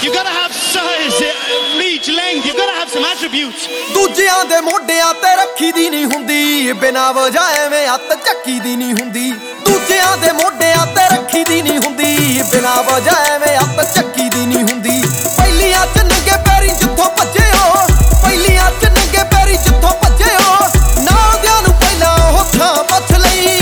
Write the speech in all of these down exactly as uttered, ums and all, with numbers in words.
You gotta have size, reach, length. You gotta have some attributes. ਦੂਜਿਆਂ ਦੇ ਮੋਢਿਆਂ ਤੇ ਰੱਖੀ ਦੀ ਨਹੀਂ ਹੁੰਦੀ, ਬਿਨਾਂ ਵਜ੍ਹਾ ਐਵੇਂ ਹੱਥ ਚੱਕੀ ਦੀ ਨਹੀਂ ਹੁੰਦੀ। ਦੂਜਿਆਂ ਦੇ ਮੋਢਿਆਂ ਤੇ ਰੱਖੀ ਦੀ ਨਹੀਂ ਹੁੰਦੀ, ਬਿਨਾਂ ਵਜ੍ਹਾ ਐਵੇਂ ਹੱਥ ਚੱਕੀ ਦੀ ਨਹੀਂ ਹੁੰਦੀ। ਪਹਿਲੀਆਂ ਚ ਨੰਗੇ ਪੈਰੀ ਜਿੱਥੋਂ ਭੱਜੇ ਹੋ, ਪਹਿਲੀਆਂ ਚ ਨੰਗੇ ਪੈਰੀ ਜਿੱਥੋਂ ਭੱਜੇ ਹੋ, ਨਾਂਦਿਆਂ ਨੂੰ ਪਹਿਲਾਂ ਉਹ ਥਾਂ ਪੁੱਛ ਲਈ।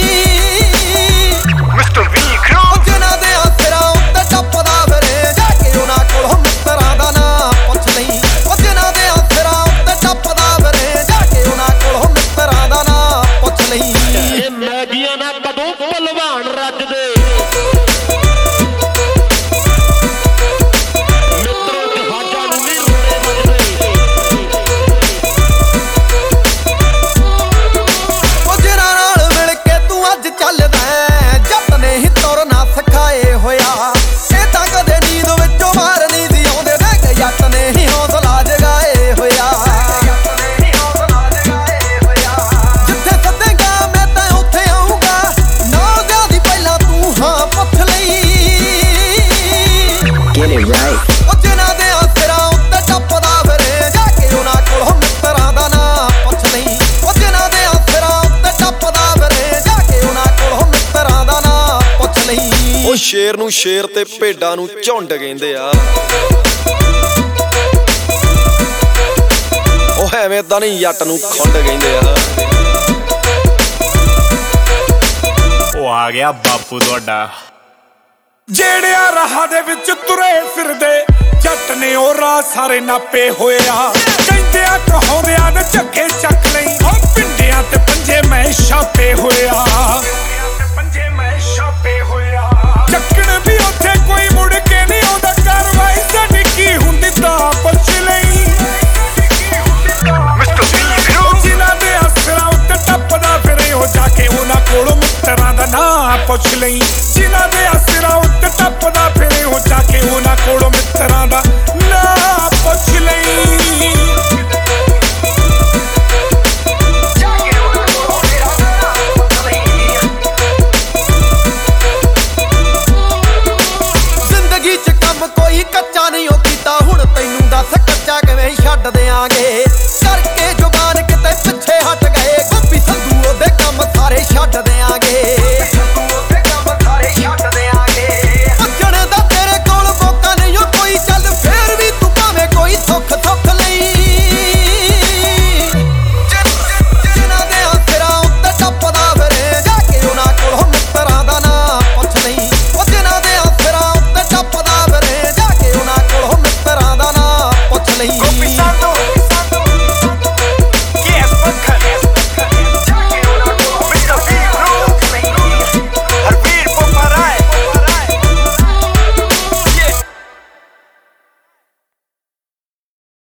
ਮਿਸਟਰ ਵਿਕਰਮ ਜਿਨ੍ਹਾਂ ਦੇ ਸਿਰਾਂ ਉੱਤੇ ਟੱਪਦਾ ਫਿਰੇ, ਜਾ ਕੇ ਉਹਨਾਂ ਕੋਲੋਂ ਮਿੱਤਰਾਂ ਦਾ ਨਾਂ ਪੁੱਛ ਲਈ। ਉਹ ਜਿਨ੍ਹਾਂ ਦੇ ਸਿਰਾਂ ਉੱਤੇ ਟੱਪਦਾ ਫਿਰੇ, ਜਾ ਕੇ ਉਹਨਾਂ ਕੋਲੋਂ ਮਿੱਤਰਾਂ ਦਾ ਨਾਂ ਪੁੱਛ ਲਈ। ਇਹ ਮੈਗੀਆਂ ਨਾਲ ਕਦੋਂ ਭਲਵਾਨ ਰੱਜਦੇ, ਮਿੱਤਰੋ ਜਹਾਜ਼ਾਂ ਨੂੰ ਨਹੀਂ ਰੋੜੇ ਵੱਜਦੇ। ਉਹ ਜਿਨ੍ਹਾਂ ਨਾਲ ਮਿਲ ਕੇ ਤੂੰ ਅੱਜ ਚੱਲਦਾ, ਜੱਟ ਨੇ ਹੀ ਤੁਰਨਾ ਸਿਖਾਏ ਹੋਇਆ। ਇਹ ਤਾਂ ਕਦੇ ਨੀਂਦ ਵਿੱਚੋਂ ਬਾਹਰ ਨਹੀਂ ਸੀ ਆਉਂਦੇ, ਦੇਖ ਜੱਟ ਨੇ ਹੀ ਹੌਸਲਾ ਜਗਾਏ ਹੋਇਆ। ਜਿੱਥੇ ਸੱਦੇਗਾ ਮੈਂ ਤਾਂ ਉੱਥੇ ਆਊਂਗਾ, ਨਾਂਦਿਆਂ ਦੀ ਪਹਿਲਾਂ ਤੂੰ ਹਾਂ ਪੁੱਛ ਲਈ। ਉਹ ਜਿਨ੍ਹਾਂ ਦੇ ਸਿਰਾਂ ਉੱਤੇ ਟੱਪਦਾ ਫਿਰੇ, ਜਾ ਕੇ ਉਹਨਾਂ ਕੋਲੋਂ ਮਿੱਤਰਾਂ ਦਾ ਨਾਂ ਪੁੱਛ ਲਈ। ਉਹ ਜਿਨ੍ਹਾਂ ਦੇ ਸਿਰਾਂ ਉੱਤੇ ਟੱਪਦਾ ਫਿਰੇ, ਜਾ ਕੇ ਉਹਨਾਂ ਕੋਲੋਂ ਮਿੱਤਰਾਂ ਦਾ ਨਾਂ ਪੁੱਛ ਲਈ। ਉਹ ਸ਼ੇਰ ਨੂੰ ਸ਼ੇਰ ਤੇ ਭੇਡਾਂ ਨੂੰ ਝੁੰਡ ਕਹਿੰਦੇ ਆ। ਉਹ ਐਵੇਂ ਤਾਂ ਨਹੀਂ ਜੱਟ ਨੂੰ ਖੁੰਡ ਕਹਿੰਦੇ ਆ। ਉਹ ਆ ਗਿਆ ਬਾਪੂ ਤੁਹਾਡਾ। ਜਿਹੜਿਆਂ ਰਾਹਾਂ ਦੇ ਵਿੱਚ ਤੁਰੇ ਫਿਰਦੇ, ਜੱਟ ਨੇ ਉਹ ਰਾਹ ਸਾਰੇ ਨਾਪੇ ਹੋਇਆ। ਕਹਿੰਦਿਆਂ ਕਹਾਉਂਦਿਆਂ ਨੇ ਝੱਗੇ ਚੱਕ ਲਈ, ਉਹ ਪਿੰਡਿਆਂ ਤੇ ਪੰਜੇ ਮੈਂ ਛਾਪੇ ਹੋਇਆ। ਪੰਜੇ ਮੈਂ ਛਾਪੇ ਹੋਇਆ। ਚੱਕ